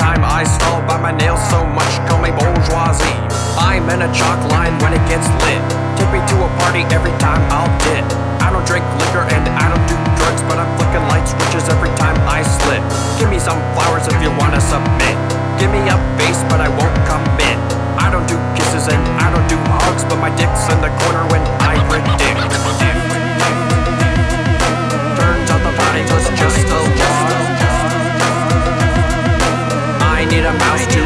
time I stall by my nails so much, call me bourgeoisie. I'm in a chalk line when it gets lit. Take me to a party every time I'll dip. I don't drink liquor and I don't do drugs, but I'm flicking light switches every time I slip. Give me some flowers if you wanna submit. Give me a face, but I won't commit. I don't do kisses and I don't do hugs, but my dick's in the corner when I predict. Turns out the party was just a log. I need a mouse to